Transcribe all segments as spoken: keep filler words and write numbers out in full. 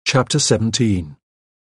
Chapter seventeen.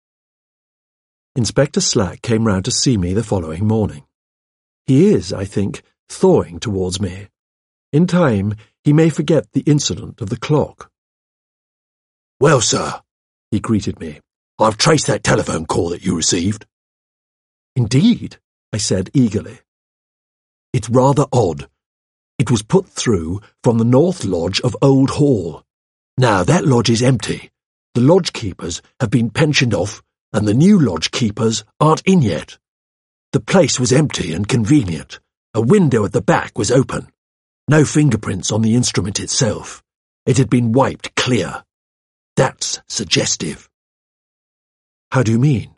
Inspector Slack came round to see me the following morning. He is, I think, thawing towards me. In time, he may forget the incident of the clock. "Well, sir," he greeted me, "I've traced that telephone call that you received." "Indeed?" I said eagerly. "It's rather odd. It was put through from the North Lodge of Old Hall. Now, that lodge is empty. The lodge keepers have been pensioned off, and the new lodge keepers aren't in yet. The place was empty and convenient. A window at the back was open. No fingerprints on the instrument itself. It had been wiped clear. That's suggestive." "How do you mean?"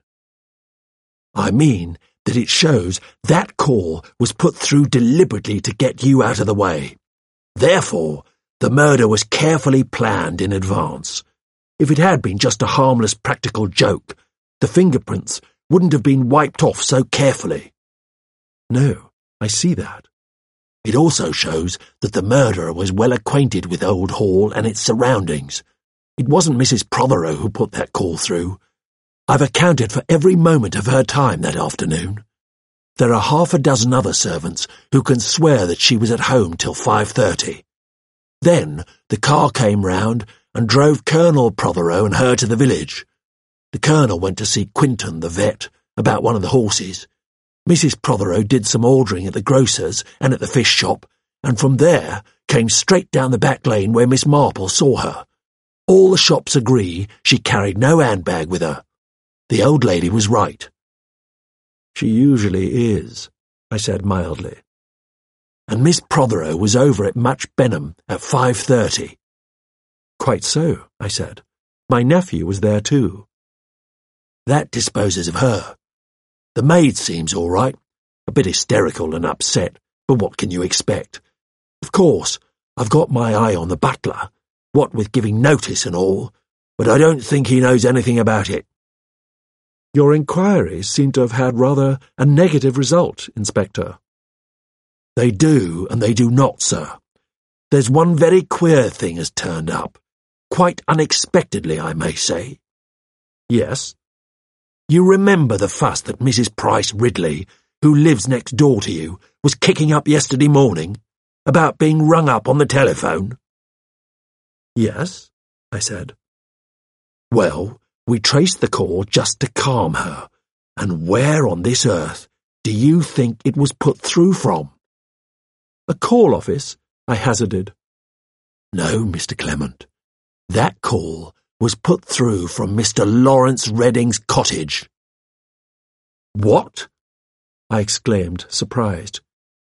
"I mean that it shows that call was put through deliberately to get you out of the way. Therefore, the murder was carefully planned in advance. If it had been just a harmless practical joke, the fingerprints wouldn't have been wiped off so carefully." "No, I see that." "It also shows that the murderer was well acquainted with Old Hall and its surroundings. It wasn't Missus Prothero who put that call through. I've accounted for every moment of her time that afternoon. There are half a dozen other servants who can swear that she was at home till five thirty. Then the car came round and drove Colonel Prothero and her to the village. The Colonel went to see Quinton, the vet, about one of the horses. Missus Prothero did some ordering at the grocer's and at the fish shop, and from there came straight down the back lane where Miss Marple saw her. All the shops agree she carried no handbag with her. The old lady was right." "She usually is," I said mildly. "And Miss Prothero was over at Much Benham at five thirty. "Quite so," I said. "My nephew was there too." "That disposes of her. The maid seems all right, a bit hysterical and upset, but what can you expect? Of course, I've got my eye on the butler, what with giving notice and all, but I don't think he knows anything about it." "Your inquiries seem to have had rather a negative result, Inspector." "They do and they do not, sir. There's one very queer thing has turned up. Quite unexpectedly, I may say." "Yes?" "You remember the fuss that Missus Price Ridley, who lives next door to you, was kicking up yesterday morning, about being rung up on the telephone?" "Yes," I said. "Well, we traced the call just to calm her, and where on this earth do you think it was put through from?" "A call office," I hazarded. "No, Mister Clement. That call was put through from Mister Lawrence Redding's cottage." "What?" I exclaimed, surprised.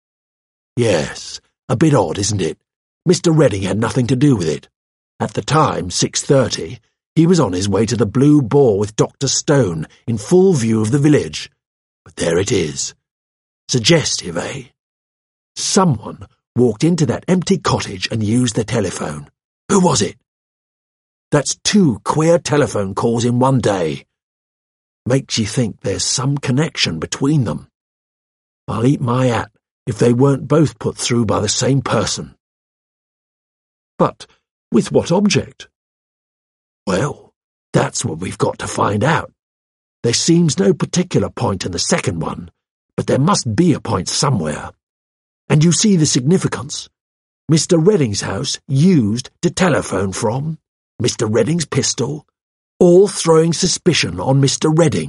"Yes, a bit odd, isn't it? Mister Redding had nothing to do with it. At the time, six thirty, he was on his way to the Blue Boar with Doctor Stone in full view of the village. But there it is. Suggestive, eh? Someone walked into that empty cottage and used the telephone. Who was it? That's two queer telephone calls in one day. Makes you think there's some connection between them. I'll eat my hat if they weren't both put through by the same person." "But with what object?" "Well, that's what we've got to find out. There seems no particular point in the second one, but there must be a point somewhere. And you see the significance. Mister Redding's house used to telephone from, Mister Redding's pistol, all throwing suspicion on Mister Redding."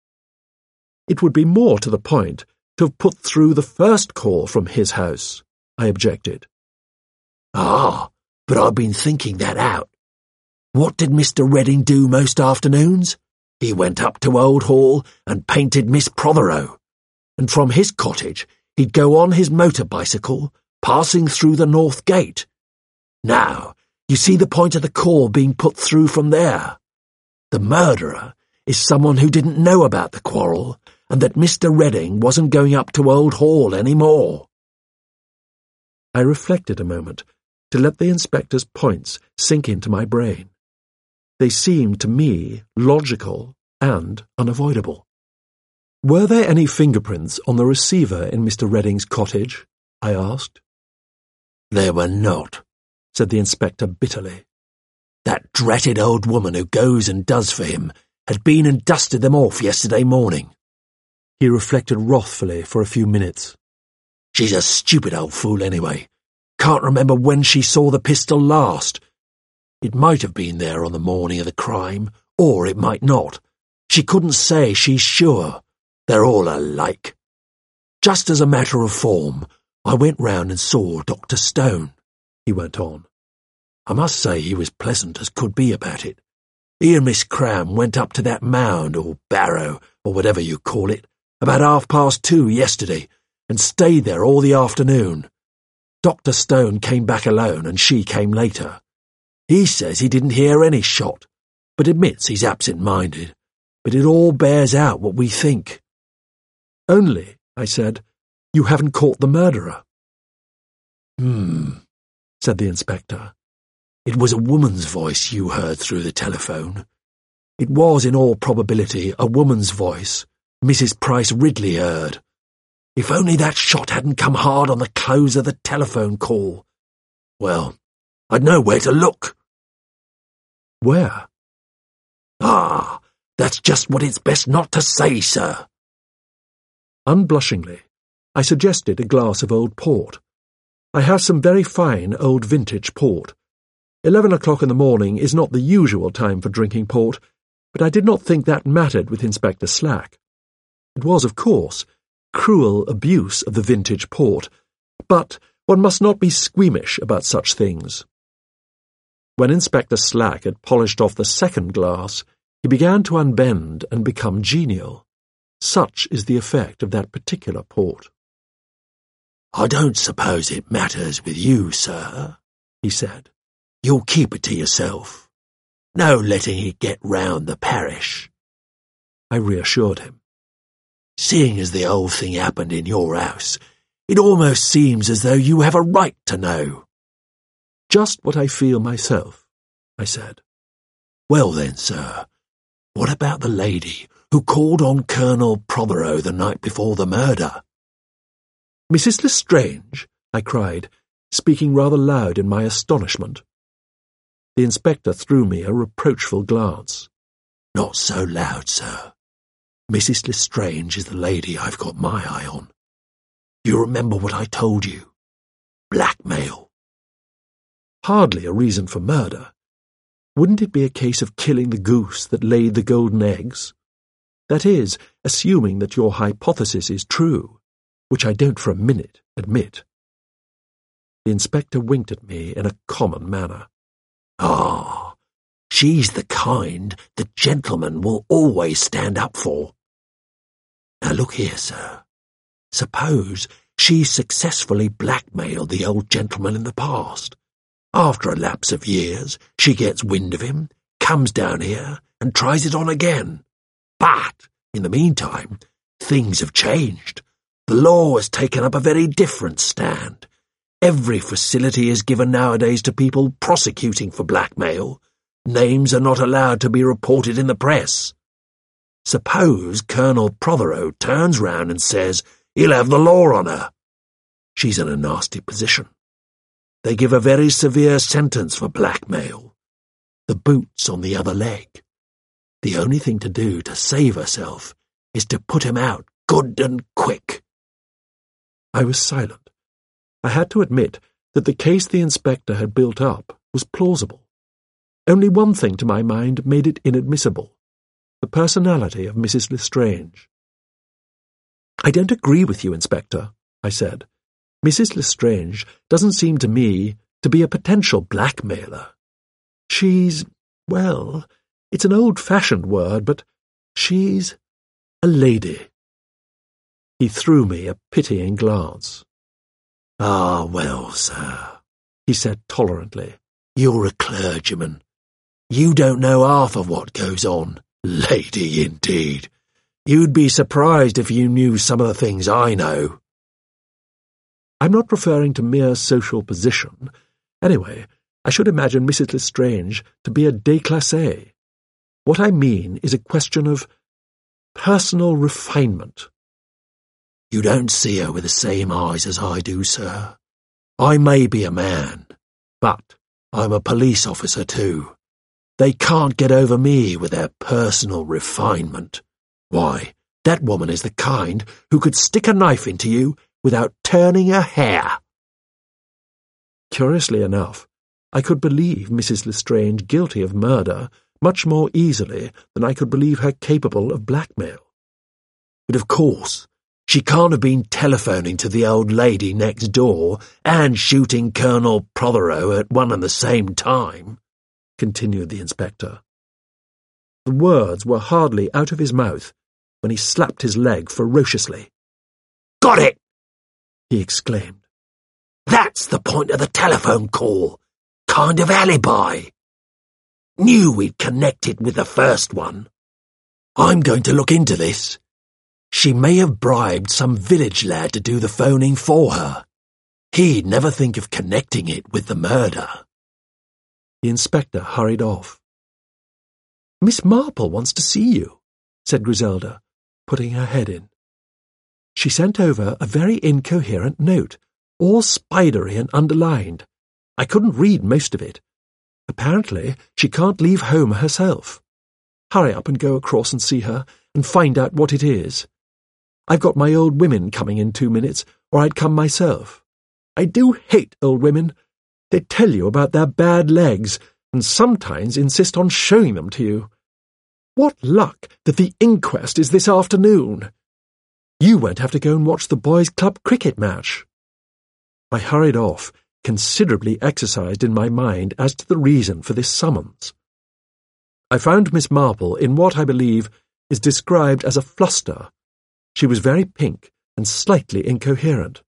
"It would be more to the point to have put through the first call from his house," I objected. "Ah, but I've been thinking that out. What did Mister Redding do most afternoons? He went up to Old Hall and painted Miss Prothero, and from his cottage he'd go on his motor bicycle, passing through the North Gate. Now, you see the point of the call being put through from there. The murderer is someone who didn't know about the quarrel and that Mister Redding wasn't going up to Old Hall any more." I reflected a moment to let the inspector's points sink into my brain. They seemed to me logical and unavoidable. "Were there any fingerprints on the receiver in Mister Redding's cottage?" I asked. "There were not," said the inspector bitterly. That dratted old woman who goes and does for him had been and dusted them off yesterday morning. He reflected wrathfully for a few minutes. She's a stupid old fool anyway. Can't remember when she saw the pistol last. It might have been there on the morning of the crime, or it might not. She couldn't say, she's sure. They're all alike. Just as a matter of form, I went round and saw Doctor Stone, he went on. I must say he was pleasant as could be about it. He and Miss Cram went up to that mound, or barrow, or whatever you call it, about half past two yesterday, and stayed there all the afternoon. Doctor Stone came back alone, and she came later. He says he didn't hear any shot, but admits he's absent-minded. But it all bears out what we think. Only, I said, you haven't caught the murderer. Hmm, said the inspector. It was a woman's voice you heard through the telephone. It was, in all probability, a woman's voice Missus Price Ridley heard. If only that shot hadn't come hard on the close of the telephone call. Well, I'd know where to look. Where? Ah, that's just what it's best not to say, sir. Unblushingly, I suggested a glass of old port. I have some very fine old vintage port. Eleven o'clock in the morning is not the usual time for drinking port, but I did not think that mattered with Inspector Slack. It was, of course, cruel abuse of the vintage port, but one must not be squeamish about such things. When Inspector Slack had polished off the second glass, he began to unbend and become genial. Such is the effect of that particular port. I don't suppose it matters with you, sir, he said. You'll keep it to yourself. No letting it get round the parish. I reassured him. Seeing as the whole thing happened in your house, it almost seems as though you have a right to know. Just what I feel myself, I said. Well then, sir, what about the lady who called on Colonel Prothero the night before the murder? Missus Lestrange, I cried, speaking rather loud in my astonishment. The inspector threw me a reproachful glance. Not so loud, sir. Missus Lestrange is the lady I've got my eye on. Do you remember what I told you? Blackmail. Hardly a reason for murder. Wouldn't it be a case of killing the goose that laid the golden eggs? That is, assuming that your hypothesis is true, which I don't for a minute admit. The inspector winked at me in a common manner. Ah, she's the kind that gentlemen will always stand up for. Now look here, sir. Suppose she successfully blackmailed the old gentleman in the past. After a lapse of years, she gets wind of him, comes down here, and tries it on again. But, in the meantime, things have changed. The law has taken up a very different stand. Every facility is given nowadays to people prosecuting for blackmail. Names are not allowed to be reported in the press. Suppose Colonel Prothero turns round and says he'll have the law on her. She's in a nasty position. They give a very severe sentence for blackmail. The boot's on the other leg. The only thing to do to save herself is to put him out good and quick. I was silent. I had to admit that the case the inspector had built up was plausible. Only one thing to my mind made it inadmissible: the personality of Missus Lestrange. I don't agree with you, Inspector, I said. Missus Lestrange doesn't seem to me to be a potential blackmailer. She's, well, it's an old-fashioned word, but she's a lady. He threw me a pitying glance. Ah, well, sir, he said tolerantly, you're a clergyman. You don't know half of what goes on. Lady, indeed. You'd be surprised if you knew some of the things I know. I'm not referring to mere social position. Anyway, I should imagine Missus Lestrange to be a déclassée. What I mean is a question of personal refinement. You don't see her with the same eyes as I do, sir. I may be a man, but I'm a police officer too, They can't get over me with their personal refinement. Why, that woman is the kind who could stick a knife into you without turning a hair." Curiously enough, I could believe Missus Lestrange guilty of murder much more easily than I could believe her capable of blackmail. But of course, she can't have been telephoning to the old lady next door and shooting Colonel Prothero at one and the same time, continued the inspector. The words were hardly out of his mouth when he slapped his leg ferociously. "Got it!" he exclaimed. "That's the point of the telephone call. Kind of alibi. Knew we'd connected with the first one. I'm going to look into this. She may have bribed some village lad to do the phoning for her. He'd never think of connecting it with the murder." The inspector hurried off. "Miss Marple wants to see you," said Griselda, putting her head in. She sent over a very incoherent note, all spidery and underlined. I couldn't read most of it. Apparently, she can't leave home herself. Hurry up and go across and see her and find out what it is. I've got my old women coming in two minutes, or I'd come myself. I do hate old women. They tell you about their bad legs, and sometimes insist on showing them to you. What luck that the inquest is this afternoon. You won't have to go and watch the boys' club cricket match." I hurried off, considerably exercised in my mind as to the reason for this summons. I found Miss Marple in what I believe is described as a fluster. She was very pink and slightly incoherent.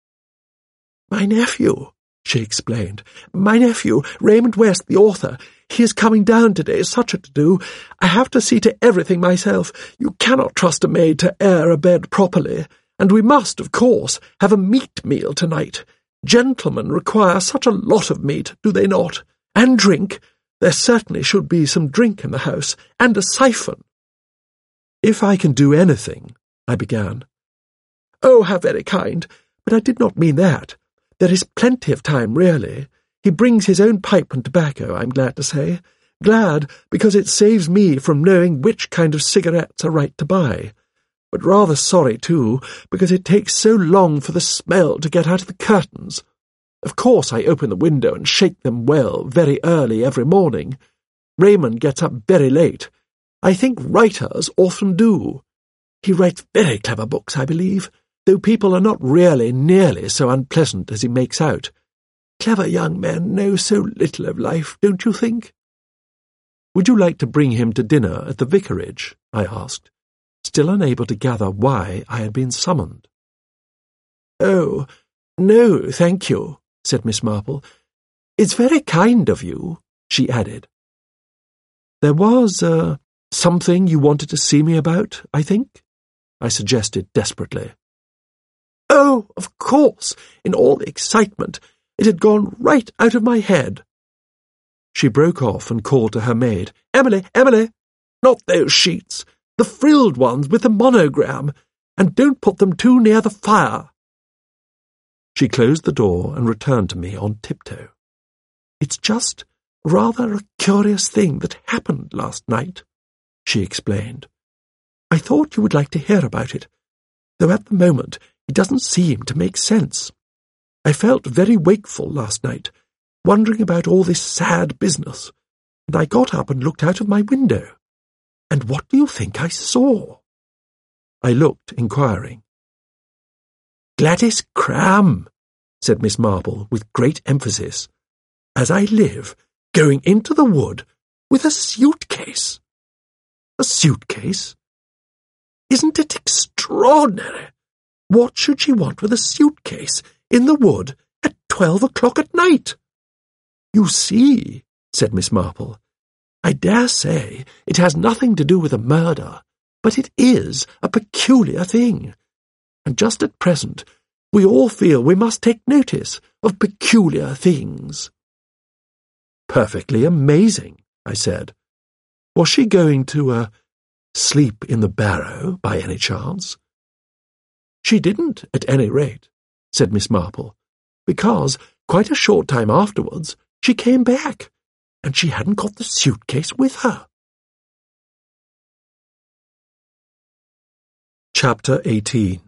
"My nephew," she explained. "My nephew, Raymond West, the author. He is coming down today, such a to-do. I have to see to everything myself. You cannot trust a maid to air a bed properly. And we must, of course, have a meat meal tonight. Gentlemen require such a lot of meat, do they not? And drink. There certainly should be some drink in the house, and a siphon." "If I can do anything," I began. "Oh, how very kind, but I did not mean that. There is plenty of time, really. He brings his own pipe and tobacco, I'm glad to say. Glad, because it saves me from knowing which kind of cigarettes are right to buy. But rather sorry, too, because it takes so long for the smell to get out of the curtains. Of course I open the window and shake them well very early every morning. Raymond gets up very late. I think writers often do. He writes very clever books, I believe, though people are not really nearly so unpleasant as he makes out. Clever young men know so little of life, don't you think?" "Would you like to bring him to dinner at the vicarage?" I asked, still unable to gather why I had been summoned. "Oh, no, thank you," said Miss Marple. "It's very kind of you," she added. "There was, uh, something you wanted to see me about, I think?" I suggested desperately. "Oh, of course, in all the excitement, it had gone right out of my head." She broke off and called to her maid. "Emily, Emily, not those sheets, the frilled ones with the monogram, and don't put them too near the fire." She closed the door and returned to me on tiptoe. "It's just rather a curious thing that happened last night," she explained. "I thought you would like to hear about it, though at the moment it doesn't seem to make sense. I felt very wakeful last night, wondering about all this sad business, and I got up and looked out of my window. And what do you think I saw?" I looked, inquiring. "Gladys Cram," said Miss Marple with great emphasis, "as I live, going into the wood with a suitcase." "A suitcase? Isn't it extraordinary? What should she want with a suitcase in the wood at twelve o'clock at night?" "You see," said Miss Marple, "I dare say it has nothing to do with a murder, but it is a peculiar thing. And just at present we all feel we must take notice of peculiar things." "Perfectly amazing," I said. "Was she going to, uh, sleep in the barrow by any chance?" "She didn't, at any rate," said Miss Marple, "because, quite a short time afterwards, she came back. and she hadn't got the suitcase with her. Chapter eighteen.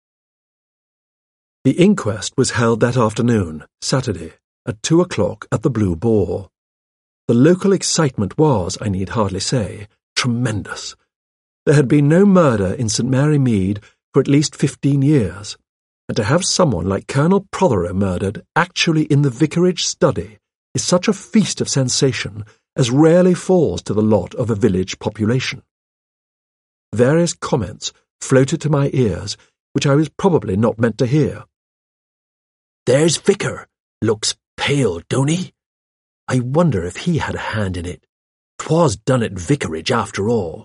The inquest was held that afternoon, Saturday, at two o'clock at the Blue Boar. The local excitement was, I need hardly say, tremendous. There had been no murder in St Mary Mead for at least fifteen years, and to have someone like Colonel Prothero murdered actually in the vicarage study is such a feast of sensation as rarely falls to the lot of a village population. Various comments floated to my ears which I was probably not meant to hear. "There's Vicar. Looks pale, don't he? I wonder if he had a hand in it. 'Twas done at vicarage after all."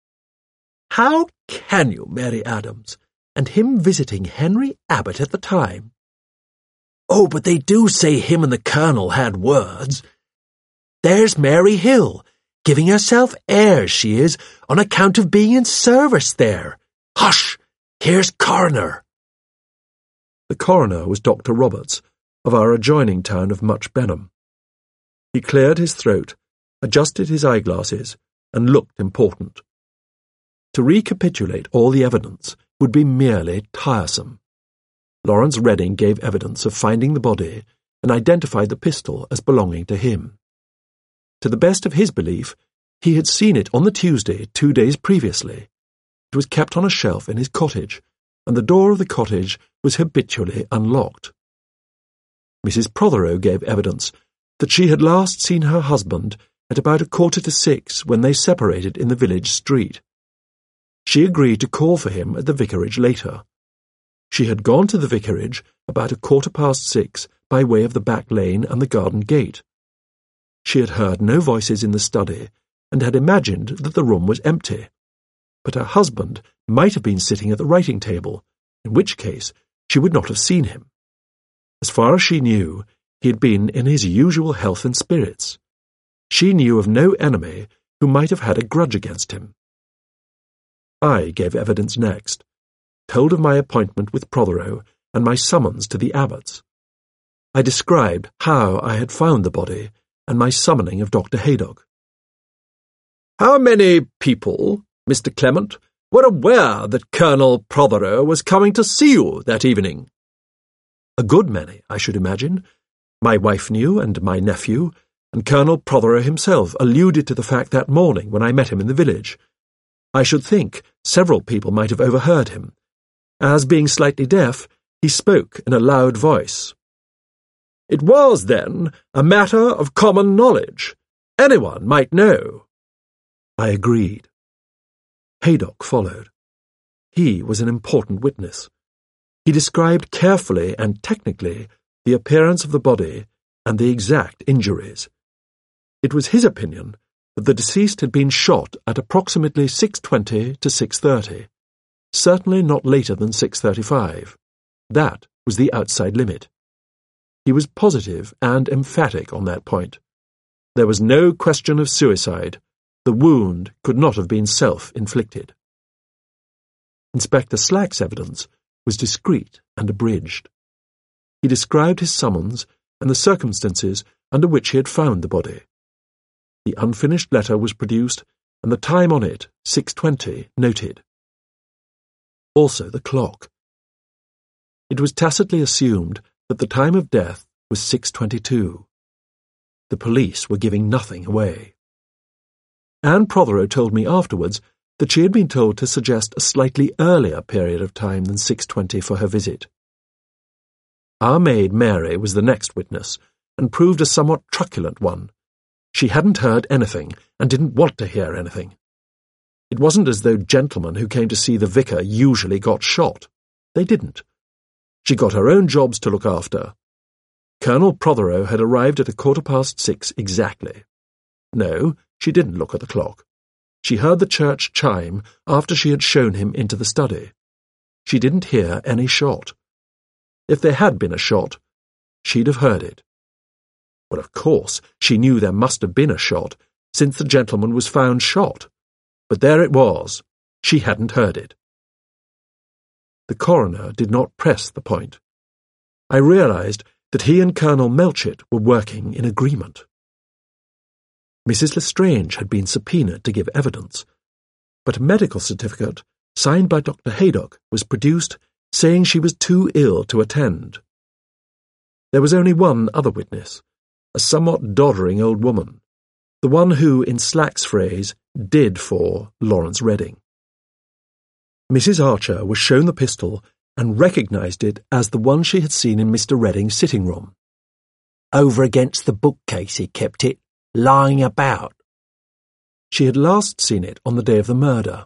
"How can you, Mary Adams? And him visiting Henry Abbott at the time?" "Oh, but they do say him and the Colonel had words. There's Mary Hill, giving herself airs, she is, on account of being in service there. Hush! Here's Coroner." The coroner was Doctor Roberts, of our adjoining town of Much Benham. He cleared his throat, adjusted his eyeglasses, and looked important. To recapitulate all the evidence would be merely tiresome. Lawrence Redding gave evidence of finding the body and identified the pistol as belonging to him. To the best of his belief, he had seen it on the Tuesday two days previously. It was kept on a shelf in his cottage, and the door of the cottage was habitually unlocked. Missus Prothero gave evidence that she had last seen her husband at about a quarter to six when they separated in the village street. She agreed to call for him at the vicarage later. She had gone to the vicarage about a quarter past six by way of the back lane and the garden gate. She had heard no voices in the study and had imagined that the room was empty. But her husband might have been sitting at the writing table, in which case she would not have seen him. As far as she knew, he had been in his usual health and spirits. She knew of no enemy who might have had a grudge against him. I gave evidence next, told of my appointment with Prothero and my summons to the Abbotts. I described how I had found the body and my summoning of Doctor Haydock. "How many people, Mister Clement, were aware that Colonel Prothero was coming to see you that evening?" "A good many, I should imagine. My wife knew, and my nephew, and Colonel Prothero himself alluded to the fact that morning when I met him in the village. I should think several people might have overheard him. As being slightly deaf, he spoke in a loud voice." "It was, then, a matter of common knowledge. Anyone might know." I agreed. Haydock followed. He was an important witness. He described carefully and technically the appearance of the body and the exact injuries. It was his opinion that the deceased had been shot at approximately six twenty to six thirty, certainly not later than six thirty-five. That was the outside limit. He was positive and emphatic on that point. There was no question of suicide. The wound could not have been self-inflicted. Inspector Slack's evidence was discreet and abridged. He described his summons and the circumstances under which he had found the body. The unfinished letter was produced, and the time on it, six twenty, noted. Also the clock. It was tacitly assumed that the time of death was six twenty-two. The police were giving nothing away. Anne Prothero told me afterwards that she had been told to suggest a slightly earlier period of time than six twenty for her visit. Our maid Mary was the next witness, and proved a somewhat truculent one. She hadn't heard anything, and didn't want to hear anything. It wasn't as though gentlemen who came to see the vicar usually got shot. They didn't. She got her own jobs to look after. Colonel Prothero had arrived at a quarter past six exactly. No, she didn't look at the clock. She heard the church chime after she had shown him into the study. She didn't hear any shot. If there had been a shot, she'd have heard it. Well, of course, she knew there must have been a shot, since the gentleman was found shot. But there it was. She hadn't heard it. The coroner did not press the point. I realized that he and Colonel Melchett were working in agreement. Missus Lestrange had been subpoenaed to give evidence, but a medical certificate signed by Doctor Haydock was produced saying she was too ill to attend. There was only one other witness, a somewhat doddering old woman, the one who, in Slack's phrase, did for Lawrence Redding. Missus Archer was shown the pistol and recognised it as the one she had seen in Mister Redding's sitting room. Over against the bookcase he kept it, lying about. She had last seen it on the day of the murder.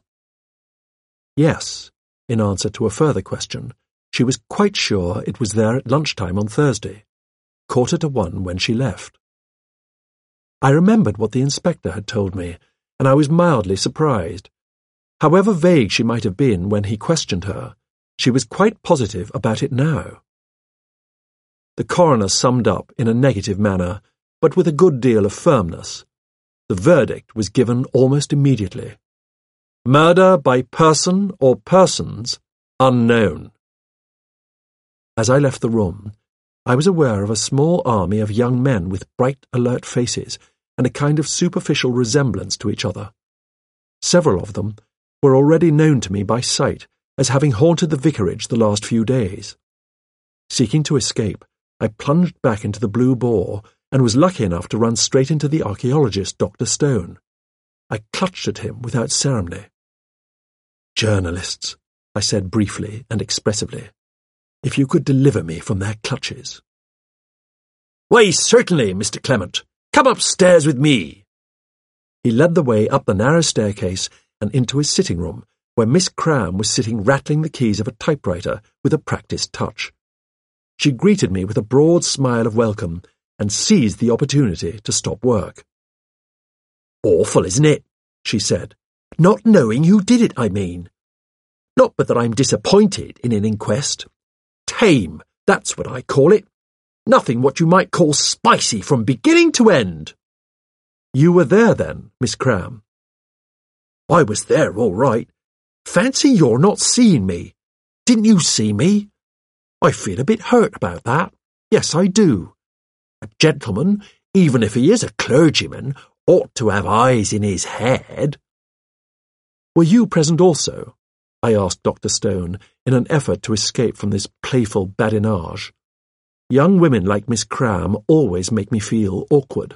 Yes, in answer to a further question, she was quite sure it was there at lunchtime on Thursday, quarter to one when she left. I remembered what the inspector had told me, and I was mildly surprised. However vague she might have been when he questioned her, she was quite positive about it now. The coroner summed up in a negative manner, but with a good deal of firmness. The verdict was given almost immediately. Murder by person or persons unknown. As I left the room, I was aware of a small army of young men with bright, alert faces and a kind of superficial resemblance to each other. Several of them were already known to me by sight as having haunted the vicarage the last few days. Seeking to escape, I plunged back into the Blue Boar and was lucky enough to run straight into the archaeologist, Doctor Stone. I clutched at him without ceremony. "Journalists," I said briefly and expressively, "if you could deliver me from their clutches." "Why, certainly, Mister Clement. Come upstairs with me." He led the way up the narrow staircase and into his sitting room, where Miss Cram was sitting rattling the keys of a typewriter with a practised touch. She greeted me with a broad smile of welcome and seized the opportunity to stop work. "Awful, isn't it?" she said. "Not knowing who did it, I mean. Not but that I'm disappointed in an inquest. Tame, that's what I call it. Nothing what you might call spicy from beginning to end." "You were there, then, Miss Cram?" "I was there, all right. Fancy you're not seeing me. Didn't you see me? I feel a bit hurt about that. Yes, I do. A gentleman, even if he is a clergyman, ought to have eyes in his head." "Were you present also?" I asked Doctor Stone in an effort to escape from this playful badinage. Young women like Miss Cram always make me feel awkward.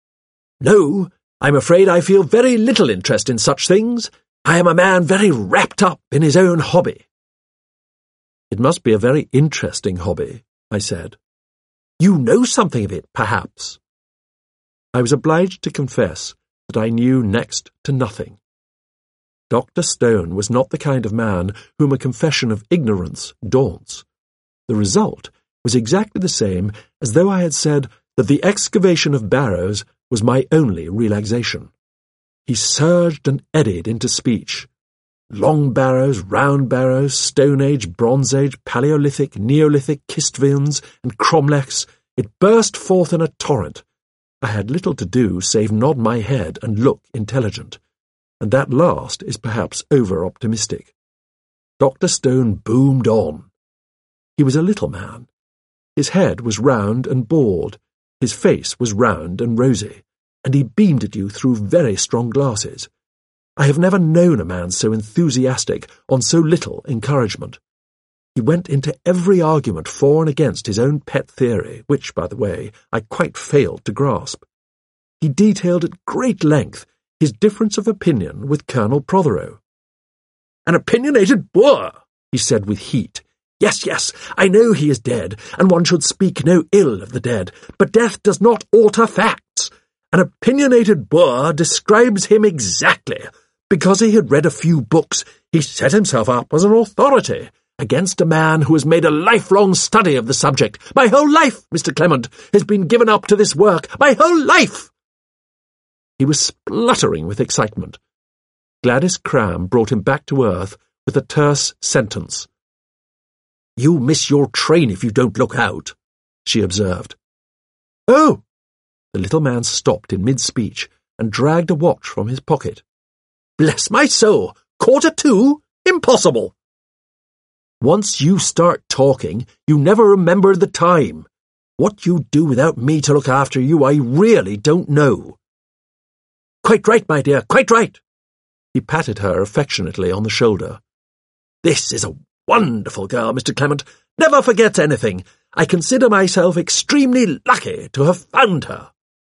"No, I'm afraid I feel very little interest in such things. I am a man very wrapped up in his own hobby." "It must be a very interesting hobby," I said. "You know something of it, perhaps?" I was obliged to confess that I knew next to nothing. Doctor Stone was not the kind of man whom a confession of ignorance daunts. The result was exactly the same as though I had said that the excavation of barrows was my only relaxation. He surged and eddied into speech. Long barrows, round barrows, Stone Age, Bronze Age, Paleolithic, Neolithic, Kistvins, and cromlechs, it burst forth in a torrent. I had little to do save nod my head and look intelligent, and that last is perhaps over-optimistic. Doctor Stone boomed on. He was a little man. His head was round and bald, his face was round and rosy, and he beamed at you through very strong glasses. I have never known a man so enthusiastic on so little encouragement. He went into every argument for and against his own pet theory, which, by the way, I quite failed to grasp. He detailed at great length his difference of opinion with Colonel Prothero. "An opinionated boor," he said with heat. "Yes, yes, I know he is dead, and one should speak no ill of the dead, but death does not alter facts. An opinionated boor describes him exactly. Because he had read a few books, he set himself up as an authority against a man who has made a lifelong study of the subject. My whole life, Mister Clement, has been given up to this work. My whole life!" He was spluttering with excitement. Gladys Cram brought him back to earth with a terse sentence. "You'll miss your train if you don't look out," she observed. "Oh!" The little man stopped in mid-speech and dragged a watch from his pocket. "Bless my soul! Quarter two? Impossible!" "Once you start talking, you never remember the time. What you do without me to look after you, I really don't know." Quite right, my dear, quite right. He patted her affectionately on the shoulder. This is a wonderful girl, Mister Clement. Never forgets anything. I consider myself extremely lucky to have found her.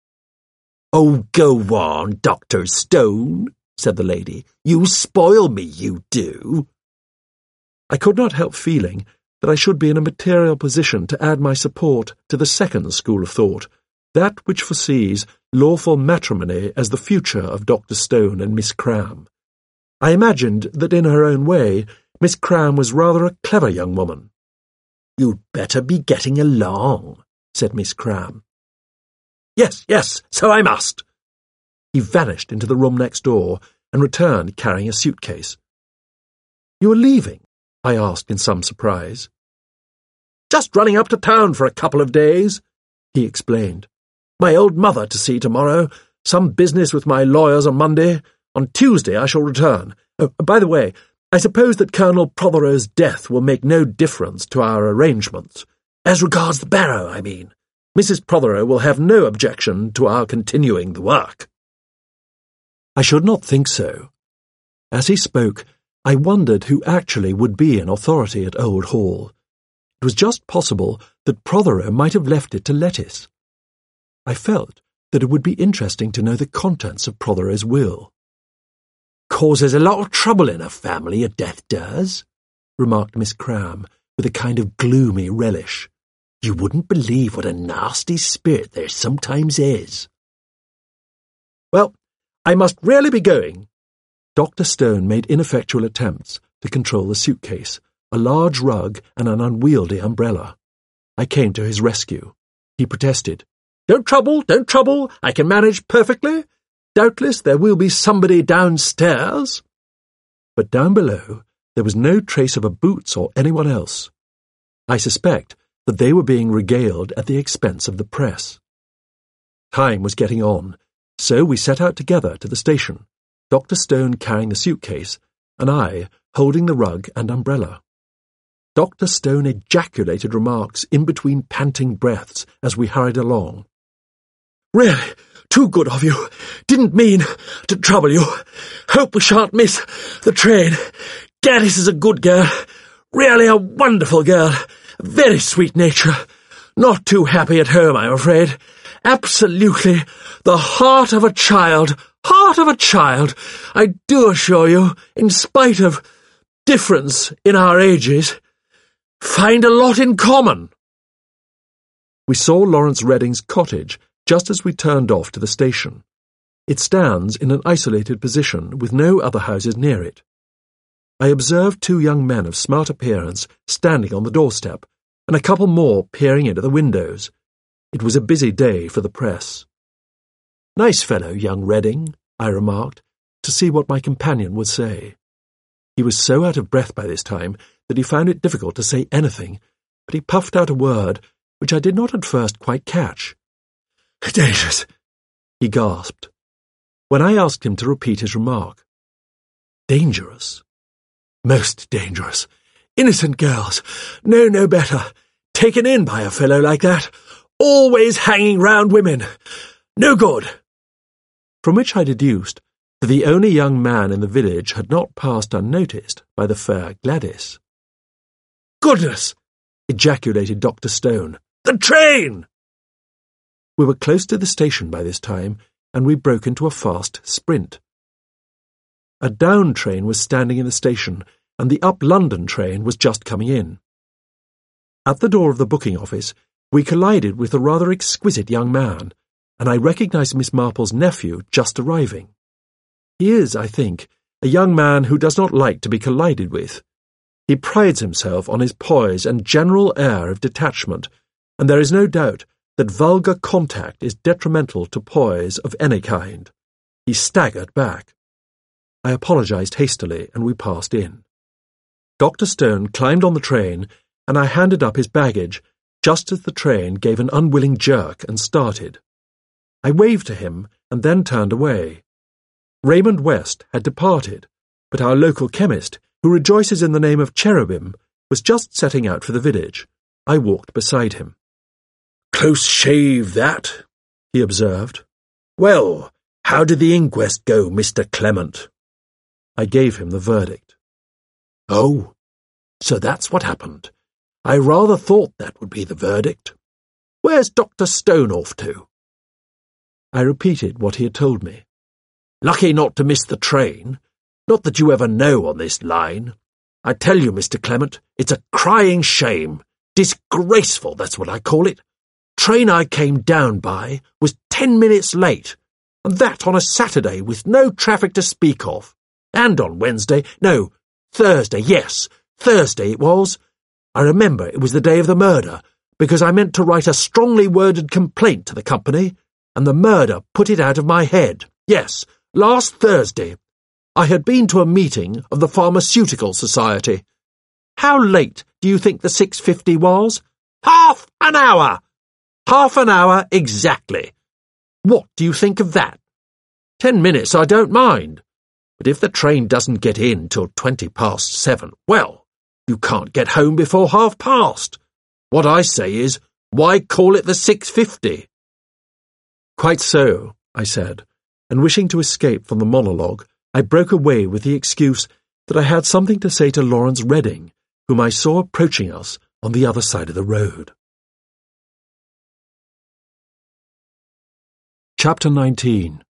Oh, go on, Doctor Stone, said the lady. You spoil me, you do. I could not help feeling that I should be in a material position to add my support to the second school of thought, that which foresees lawful matrimony as the future of Doctor Stone and Miss Cram. I imagined that in her own way, Miss Cram was rather a clever young woman. You'd better be getting along, said Miss Cram. Yes, yes, so I must. He vanished into the room next door and returned carrying a suitcase. You are leaving? I asked in some surprise. Just running up to town for a couple of days, he explained. My old mother to see tomorrow, some business with my lawyers on Monday. On Tuesday I shall return. Oh, by the way, I suppose that Colonel Prothero's death will make no difference to our arrangements. As regards the barrow, I mean. Missus Prothero will have no objection to our continuing the work. I should not think so. As he spoke, I wondered who actually would be in authority at Old Hall. It was just possible that Prothero might have left it to Lettice. I felt that it would be interesting to know the contents of Prothero's will. Causes a lot of trouble in a family, a death does, remarked Miss Cram with a kind of gloomy relish. You wouldn't believe what a nasty spirit there sometimes is. Well, I must really be going. Doctor Stone made ineffectual attempts to control the suitcase, a large rug and an unwieldy umbrella. I came to his rescue. He protested. Don't trouble, don't trouble, I can manage perfectly. Doubtless there will be somebody downstairs. But down below there was no trace of a Boots or anyone else. I suspect that they were being regaled at the expense of the press. Time was getting on, so we set out together to the station, Doctor Stone carrying the suitcase, and I holding the rug and umbrella. Doctor Stone ejaculated remarks in between panting breaths as we hurried along. Really, too good of you. Didn't mean to trouble you. Hope we shan't miss the train. Gladys is a good girl. Really a wonderful girl. Very sweet nature. Not too happy at home, I'm afraid. Absolutely the heart of a child. Heart of a child, I do assure you, in spite of difference in our ages. Find a lot in common. We saw Lawrence Redding's cottage just as we turned off to the station. It stands in an isolated position with no other houses near it. I observed two young men of smart appearance standing on the doorstep, and a couple more peering into the windows. It was a busy day for the press. Nice fellow, young Redding, I remarked, to see what my companion would say. He was so out of breath by this time that he found it difficult to say anything, but he puffed out a word which I did not at first quite catch. Dangerous, he gasped. When I asked him to repeat his remark. Dangerous? Most dangerous. Innocent girls. Know no better. Taken in by a fellow like that. Always hanging round women. No good. From which I deduced that the only young man in the village had not passed unnoticed by the fair Gladys. Goodness! Ejaculated Doctor Stone. The train! We were close to the station by this time, and we broke into a fast sprint. A down train was standing in the station, and the up London train was just coming in. At the door of the booking office, we collided with a rather exquisite young man, and I recognized Miss Marple's nephew just arriving. He is, I think, a young man who does not like to be collided with. He prides himself on his poise and general air of detachment, and there is no doubt that vulgar contact is detrimental to poise of any kind. He staggered back. I apologized hastily, and we passed in. Doctor Stone climbed on the train, and I handed up his baggage just as the train gave an unwilling jerk and started. I waved to him and then turned away. Raymond West had departed, but our local chemist, who rejoices in the name of Cherubim, was just setting out for the village. I walked beside him. Close shave, that, he observed. Well, How did the inquest go, Mister Clement? I gave him the verdict. Oh, so that's what happened. I rather thought that would be the verdict. Where's Doctor Stone off to? I repeated what he had told me. Lucky not to miss the train. Not that you ever know on this line. I tell you, Mister Clement, it's a crying shame. Disgraceful, that's what I call it. Train I came down by was ten minutes late, and that on a Saturday with no traffic to speak of. And on Wednesday, no, Thursday, yes, Thursday it was. I remember it was the day of the murder, because I meant to write a strongly worded complaint to the company, and the murder put it out of my head. Yes, last Thursday. I had been to a meeting of the Pharmaceutical Society. How late do you think the six fifty was? Half an hour! Half an hour exactly. What do you think of that? Ten minutes I don't mind. But if the train doesn't get in till twenty past seven, well, you can't get home before half past. What I say is, why call it the six fifty? Quite so, I said, and wishing to escape from the monologue, I broke away with the excuse that I had something to say to Lawrence Redding, whom I saw approaching us on the other side of the road. Chapter nineteen.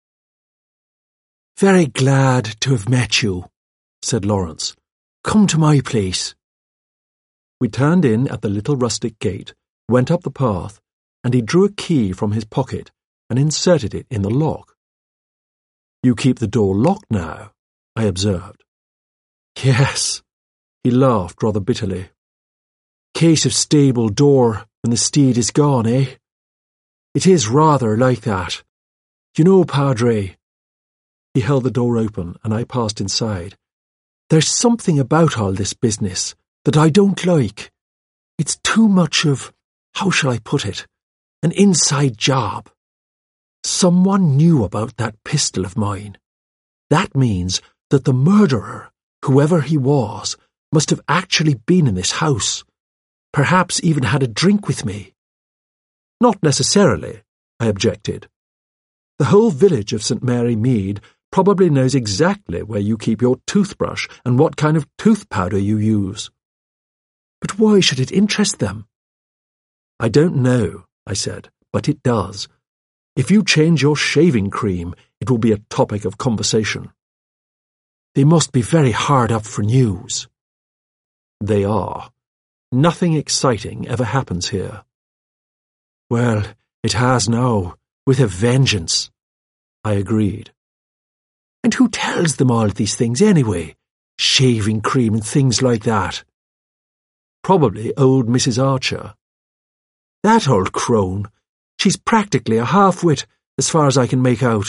Very glad to have met you, said Lawrence. Come to my place. We turned in at the little rustic gate, went up the path, and he drew a key from his pocket and inserted it in the lock. You keep the door locked now, I observed. Yes, he laughed rather bitterly. Case of stable door when the steed is gone, eh? It is rather like that. You know, Padre. He held the door open, and I passed inside. There's something about all this business that I don't like. It's too much of, how shall I put it, an inside job. Someone knew about that pistol of mine. That means that the murderer, whoever he was, must have actually been in this house, perhaps even had a drink with me. Not necessarily, I objected. The whole village of Saint Mary Mead probably knows exactly where you keep your toothbrush and what kind of tooth powder you use. But why should it interest them? I don't know, I said, but it does. If you change your shaving cream, it will be a topic of conversation. They must be very hard up for news. They are. Nothing exciting ever happens here. Well, it has now, with a vengeance. I agreed. And who tells them all these things anyway? Shaving cream and things like that. Probably old Missus Archer. That old crone. She's practically a half-wit, as far as I can make out.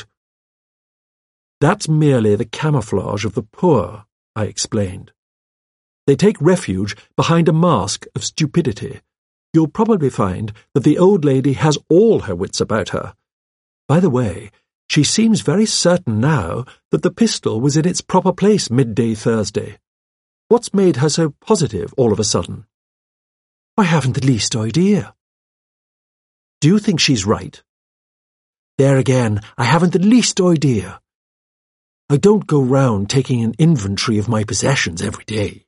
That's merely the camouflage of the poor, I explained. They take refuge behind a mask of stupidity. You'll probably find that the old lady has all her wits about her. By the way, she seems very certain now that the pistol was in its proper place midday Thursday. What's made her so positive all of a sudden? I haven't the least idea. Do you think she's right? There again, I haven't the least idea. I don't go round taking an inventory of my possessions every day.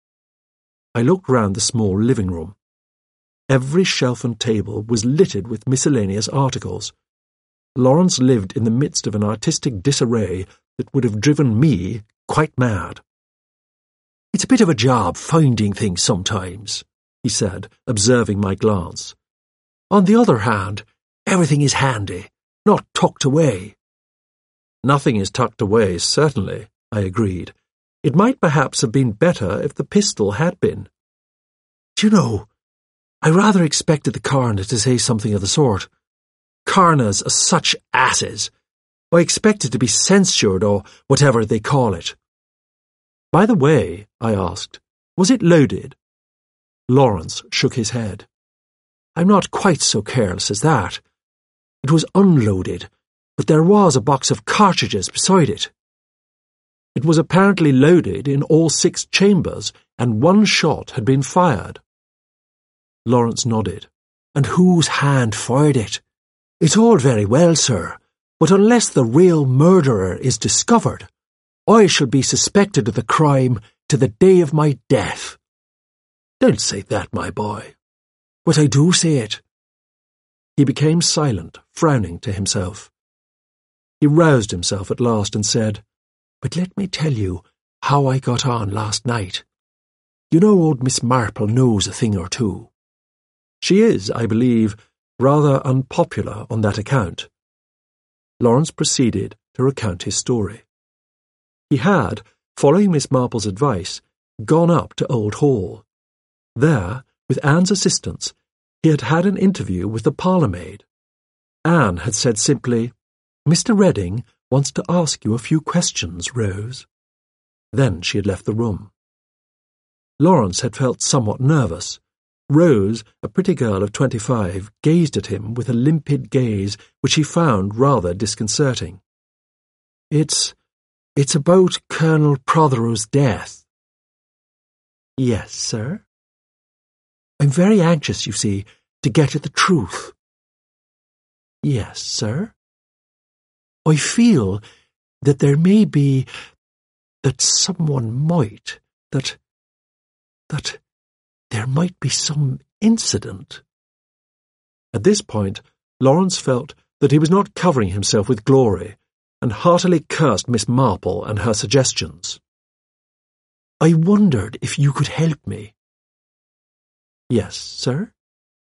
I looked round the small living room. Every shelf and table was littered with miscellaneous articles. Lawrence lived in the midst of an artistic disarray that would have driven me quite mad. It's a bit of a job finding things sometimes, he said, observing my glance. On the other hand, everything is handy, not tucked away. Nothing is tucked away, certainly, I agreed. It might perhaps have been better if the pistol had been. Do you know, I rather expected the coroner to say something of the sort. Coroners are such asses. I expected to be censured or whatever they call it. By the way, I asked, was it loaded? Lawrence shook his head. I'm not quite so careless as that. It was unloaded, but there was a box of cartridges beside it. It was apparently loaded in all six chambers, and one shot had been fired. Lawrence nodded. And whose hand fired it? It's all very well, sir, but unless the real murderer is discovered, I shall be suspected of the crime to the day of my death." "Don't say that, my boy." "But I do say it." He became silent, frowning to himself. He roused himself at last and said, "But let me tell you how I got on last night. You know old Miss Marple knows a thing or two." "She is, I believe, rather unpopular on that account." Lawrence proceeded to recount his story. He had, following Miss Marple's advice, gone up to Old Hall. There, with Anne's assistance, he had had an interview with the parlour-maid. Anne had said simply, "Mister Redding wants to ask you a few questions, Rose." Then she had left the room. Lawrence had felt somewhat nervous. Rose, a pretty girl of twenty-five, gazed at him with a limpid gaze which he found rather disconcerting. It's... it's about Colonel Prothero's death." "Yes, sir?" "I'm very anxious, you see, to get at the truth." "Yes, sir?" "I feel that there may be... that someone might... that... that there might be some incident." At this point, Lawrence felt that he was not covering himself with glory, and heartily cursed Miss Marple and her suggestions. "I wondered if you could help me." "Yes, sir?"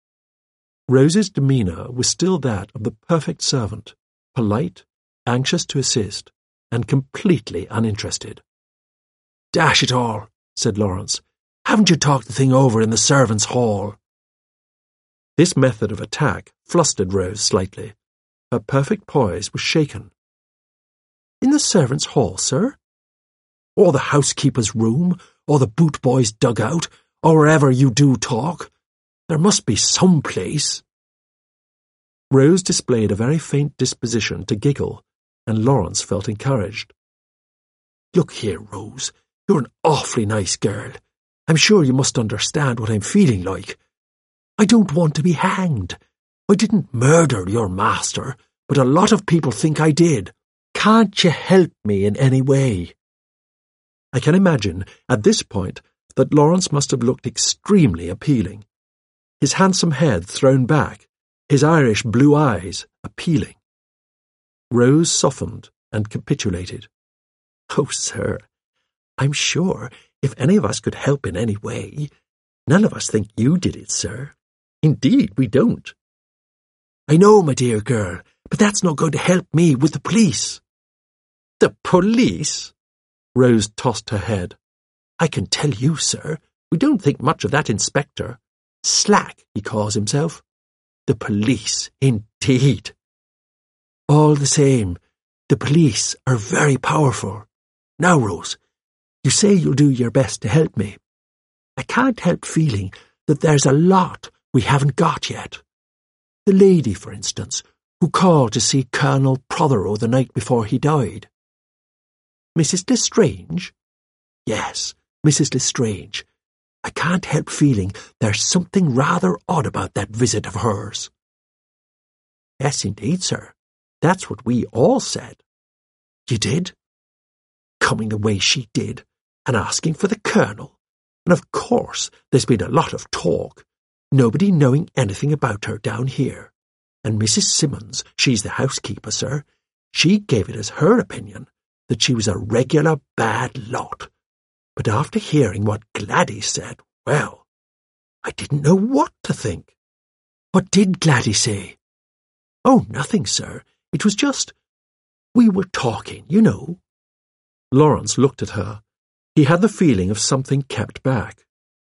Rose's demeanour was still that of the perfect servant, polite, anxious to assist, and completely uninterested. "Dash it all," said Lawrence. "Haven't you talked the thing over in the servants' hall?" This method of attack flustered Rose slightly. Her perfect poise was shaken. "In the servants' hall, sir? Or the housekeeper's room, or the boot boy's dugout, or wherever you do talk? There must be some place." Rose displayed a very faint disposition to giggle, and Lawrence felt encouraged. "Look here, Rose, you're an awfully nice girl. I'm sure you must understand what I'm feeling like. I don't want to be hanged. I didn't murder your master, but a lot of people think I did. Can't you help me in any way?" I can imagine, at this point, that Lawrence must have looked extremely appealing. His handsome head thrown back, his Irish blue eyes appealing. Rose softened and capitulated. "Oh, sir, I'm sure if any of us could help in any way, none of us think you did it, sir. Indeed, we don't." "I know, my dear girl, but that's not going to help me with the police." "The police?" Rose tossed her head. "I can tell you, sir, we don't think much of that inspector. Slack, he calls himself. The police, indeed. All the same, the police are very powerful. Now, Rose, you say you'll do your best to help me. I can't help feeling that there's a lot we haven't got yet. The lady, for instance, who called to see Colonel Prothero the night before he died." "Missus Lestrange?" "Yes, Missus Lestrange. I can't help feeling there's something rather odd about that visit of hers." "Yes, indeed, sir. That's what we all said." "You did? Coming the way she did, and asking for the Colonel. And of course there's been a lot of talk, nobody knowing anything about her down here. And Missus Simmons, she's the housekeeper, sir, she gave it as her opinion that she was a regular bad lot. But after hearing what Gladys said, well, I didn't know what to think." "What did Gladys say?" "Oh, nothing, sir. It was just... we were talking, you know." Lawrence looked at her. He had the feeling of something kept back.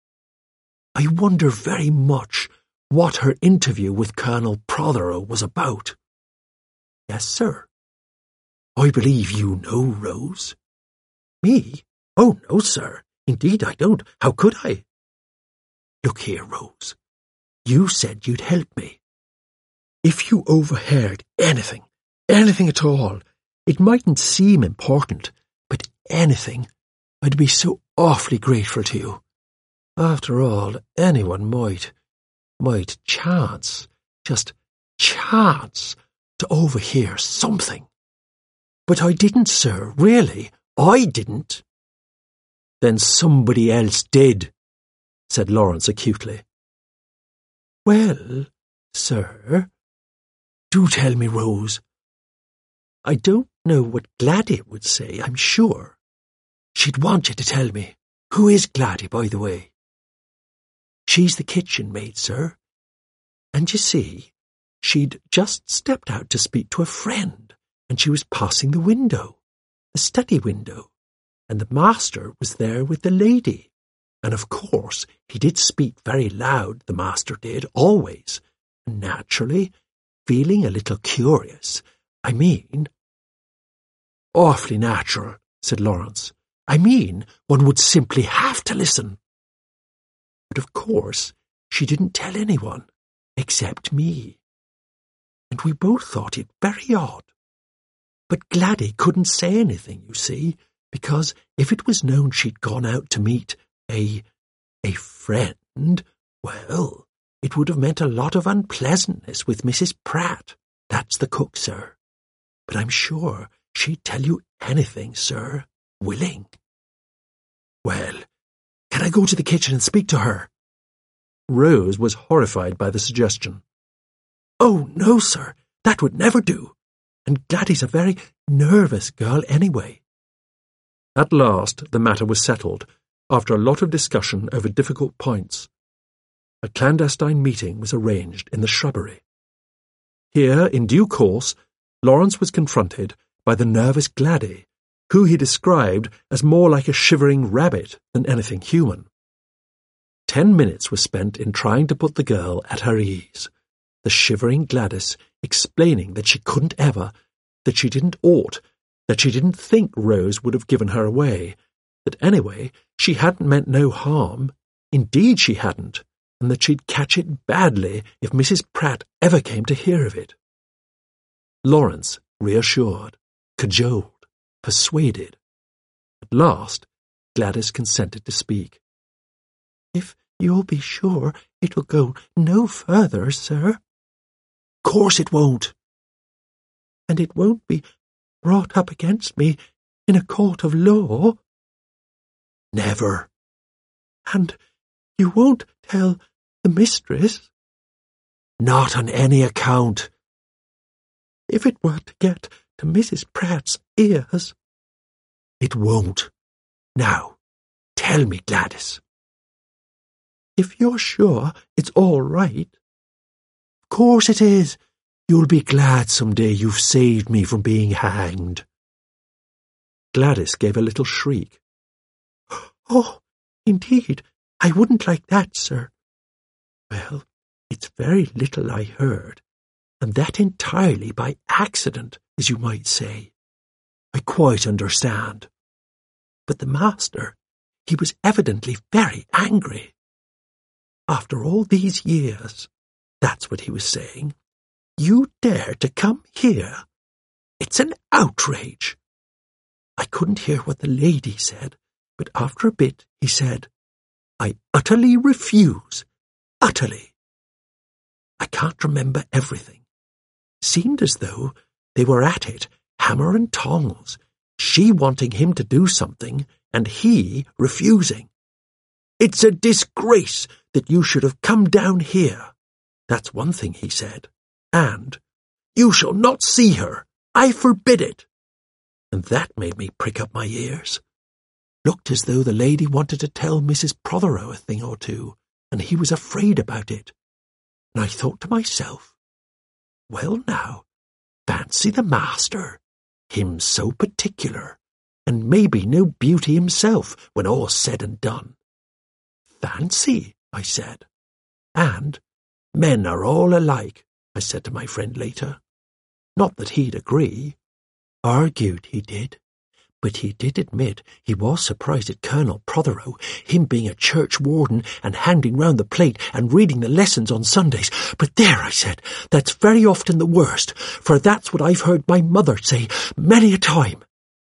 "I wonder very much what her interview with Colonel Prothero was about." "Yes, sir." "I believe you know, Rose." "Me? Oh, no, sir. Indeed I don't. How could I?" "Look here, Rose. You said you'd help me. If you overheard anything, anything at all, it mightn't seem important, but anything, I'd be so awfully grateful to you. After all, anyone might, might chance, just chance, to overhear something. But I didn't, sir, really, I didn't. Then somebody else did, said Lawrence acutely. Well, sir, do tell me, Rose. I don't know what Gladys would say, I'm sure. She'd want you to tell me. Who is Gladys, by the way? She's the kitchen maid, sir. And you see, she'd just stepped out to speak to a friend, and she was passing the window, the study window, and the master was there with the lady. And of course, he did speak very loud, the master did, always, and naturally, feeling a little curious, I mean— Awfully natural, said Lawrence. I mean, one would simply have to listen. But of course, she didn't tell anyone, except me. And we both thought it very odd. But Gladys couldn't say anything, you see, because if it was known she'd gone out to meet a, a friend, well, it would have meant a lot of unpleasantness with Missus Pratt. That's the cook, sir. But I'm sure she'd tell you anything, sir, willing. Well, can I go to the kitchen and speak to her? Rose was horrified by the suggestion. Oh, no, sir, that would never do. And Gladys a very nervous girl anyway. At last the matter was settled, after a lot of discussion over difficult points. A clandestine meeting was arranged in the shrubbery. Here, in due course, Lawrence was confronted by the nervous Gladys, who he described as more like a shivering rabbit than anything human. Ten minutes were spent in trying to put the girl at her ease, the shivering Gladys explaining that she couldn't ever, that she didn't ought, that she didn't think Rose would have given her away, that anyway she hadn't meant no harm, indeed she hadn't, and that she'd catch it badly if Missus Pratt ever came to hear of it. Lawrence, reassured, cajoled, persuaded. At last, Gladys consented to speak. If you'll be sure it'll go no further, sir. Course it won't. And it won't be brought up against me in a court of law? Never. And you won't tell the mistress? Not on any account. If it were to get to Missus Pratt's ears? It won't. Now, tell me, Gladys. If you're sure it's all right. Of course it is. You'll be glad some day you've saved me from being hanged. Gladys gave a little shriek. Oh, indeed, I wouldn't like that, sir. Well, it's very little I heard, and that entirely by accident, as you might say. I quite understand. But the master, he was evidently very angry. After all these years, that's what he was saying, you dare to come here? It's an outrage. I couldn't hear what the lady said, but after a bit he said, I utterly refuse. Utterly. I can't remember everything. Seemed as though they were at it, hammer and tongs, she wanting him to do something, and he refusing. It's a disgrace that you should have come down here. That's one thing he said. And, you shall not see her. I forbid it. And that made me prick up my ears. Looked as though the lady wanted to tell Missus Prothero a thing or two, and he was afraid about it. And I thought to myself, well now, fancy the master, him so particular, and maybe no beauty himself when all's said and done. Fancy, I said. And men are all alike, I said to my friend later. Not that he'd agree. Argued he did. But he did admit he was surprised at Colonel Prothero, him being a church warden and handing round the plate and reading the lessons on Sundays. But there, I said, that's very often the worst, for that's what I've heard my mother say many a time.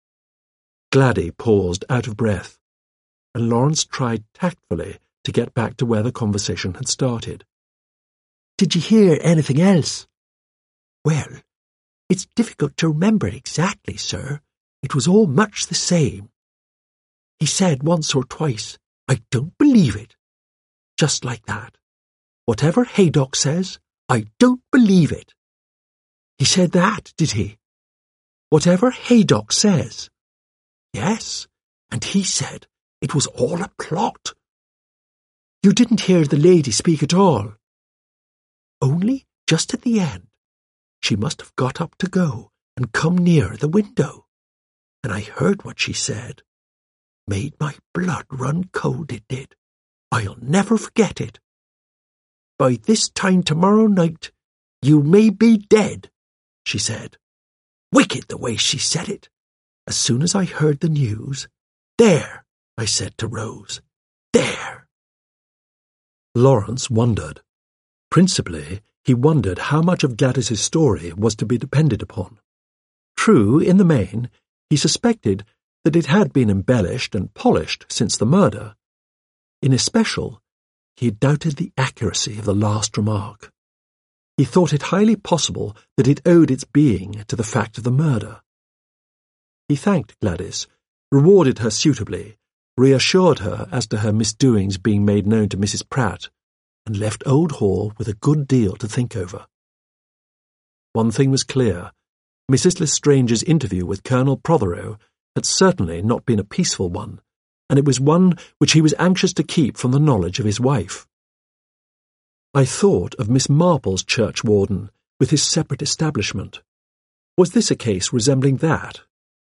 Gladys paused out of breath, and Lawrence tried tactfully to get back to where the conversation had started. Did you hear anything else? Well, It's difficult to remember exactly, sir. It was all much the same. He said once or twice, I don't believe it. Just like that. Whatever Haydock says, I don't believe it. He said that, did he? Whatever Haydock says. Yes, and he said it was all a plot. You didn't hear the lady speak at all. Only just at the end. She must have got up to go and come near the window. And I heard what she said. Made my blood run cold, it did. I'll never forget it. By this time tomorrow night, you may be dead, she said. Wicked the way she said it. As soon as I heard the news, there, I said to Rose, there. Lawrence wondered. Principally, he wondered how much of Gladys's story was to be depended upon. True, in the main, he suspected that it had been embellished and polished since the murder. In especial, he doubted the accuracy of the last remark. He thought it highly possible that it owed its being to the fact of the murder. He thanked Gladys, rewarded her suitably, reassured her as to her misdoings being made known to Missus Pratt, and left Old Hall with a good deal to think over. One thing was clear. Missus Lestrange's interview with Colonel Prothero had certainly not been a peaceful one, and it was one which he was anxious to keep from the knowledge of his wife. I thought of Miss Marple's churchwarden, with his separate establishment. Was this a case resembling that?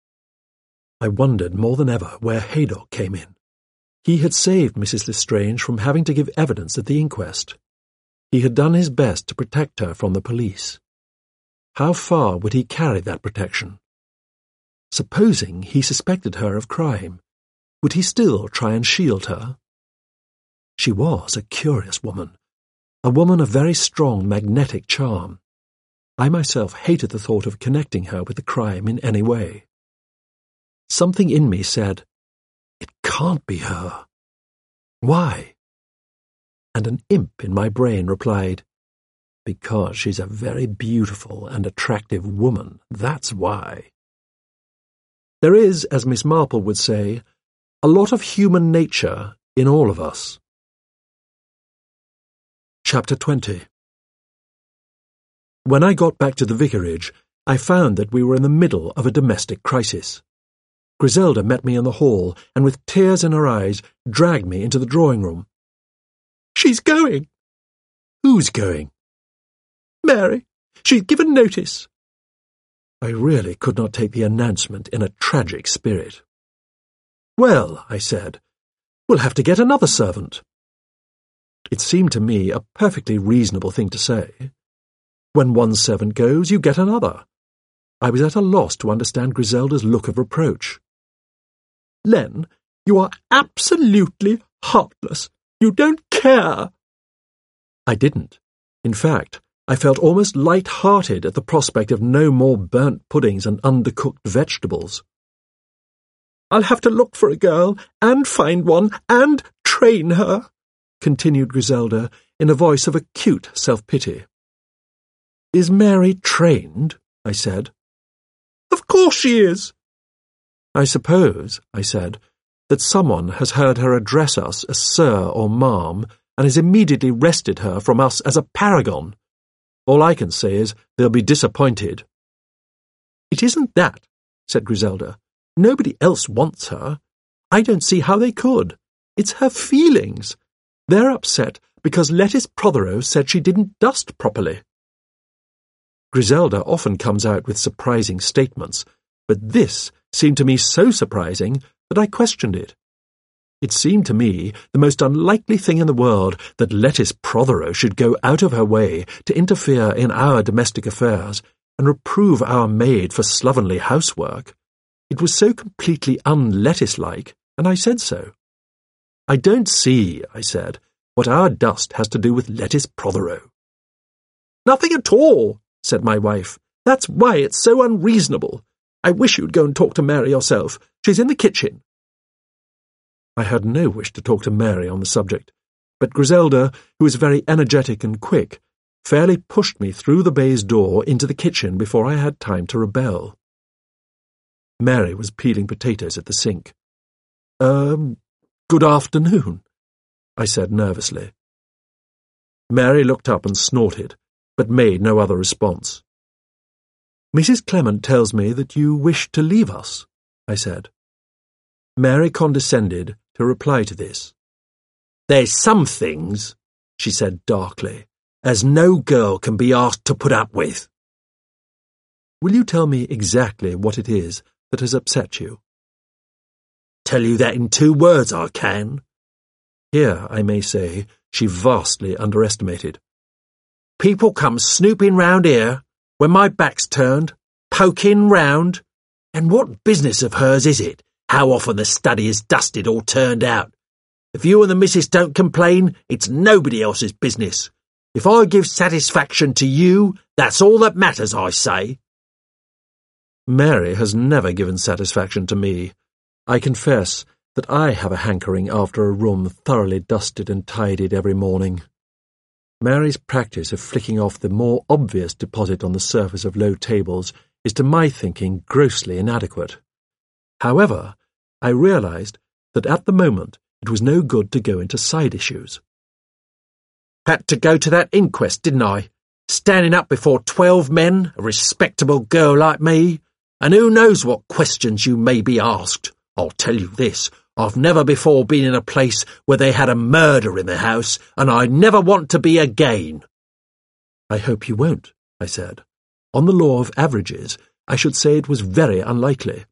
I wondered more than ever where Haydock came in. He had saved Missus Lestrange from having to give evidence at the inquest. He had done his best to protect her from the police. How far would he carry that protection? Supposing he suspected her of crime, would he still try and shield her? She was a curious woman, a woman of very strong magnetic charm. I myself hated the thought of connecting her with the crime in any way. Something in me said, it can't be her. Why? And an imp in my brain replied, because she's a very beautiful and attractive woman, that's why. There is, as Miss Marple would say, a lot of human nature in all of us. Chapter twenty. When I got back to the vicarage, I found that we were in the middle of a domestic crisis. Griselda met me in the hall, and with tears in her eyes, dragged me into the drawing-room. She's going. Who's going? Mary. She's given notice. I really could not take the announcement in a tragic spirit. Well, I said, we'll have to get another servant. It seemed to me a perfectly reasonable thing to say. When one servant goes, you get another. I was at a loss to understand Griselda's look of reproach. Len, you are absolutely heartless. You don't care. I didn't. In fact, I felt almost light-hearted at the prospect of no more burnt puddings and undercooked vegetables. I'll have to look for a girl, and find one, and train her, continued Griselda in a voice of acute self-pity. Is Mary trained? I said. Of course she is. I suppose, I said, that someone has heard her address us as Sir or Ma'am, and has immediately wrested her from us as a paragon. All I can say is they'll be disappointed. It isn't that, said Griselda. Nobody else wants her. I don't see how they could. It's her feelings. They're upset because Lettice Prothero said she didn't dust properly. Griselda often comes out with surprising statements, but this seemed to me so surprising that I questioned it. It seemed to me the most unlikely thing in the world that Lettice Prothero should go out of her way to interfere in our domestic affairs and reprove our maid for slovenly housework. It was so completely un-Lettice-like, and I said so. I don't see, I said, what our dust has to do with Lettice Prothero. Nothing at all, said my wife. That's why it's so unreasonable. I wish you'd go and talk to Mary yourself. She's in the kitchen. I had no wish to talk to Mary on the subject, but Griselda, who was very energetic and quick, fairly pushed me through the baize door into the kitchen before I had time to rebel. Mary was peeling potatoes at the sink. Um, good afternoon, I said nervously. Mary looked up and snorted, but made no other response. Missus Clement tells me that you wish to leave us, I said. Mary condescended to reply to this. There's some things, she said darkly, as no girl can be asked to put up with. Will you tell me exactly what it is that has upset you? Tell you that in two words, I can. Here, I may say, she vastly underestimated. People come snooping round here, when my back's turned, poking round, and what business of hers is it, how often the study is dusted or turned out? If you and the missus don't complain, it's nobody else's business. If I give satisfaction to you, that's all that matters, I say. Mary has never given satisfaction to me. I confess that I have a hankering after a room thoroughly dusted and tidied every morning. Mary's practice of flicking off the more obvious deposit on the surface of low tables is to my thinking grossly inadequate. However, I realized that at the moment it was no good to go into side issues. Had to go to that inquest, didn't I? Standing up before twelve men, a respectable girl like me, and who knows what questions you may be asked. I'll tell you this, I've never before been in a place where they had a murder in the house, and I never want to be again. I hope you won't, I said. On the law of averages, I should say it was very unlikely.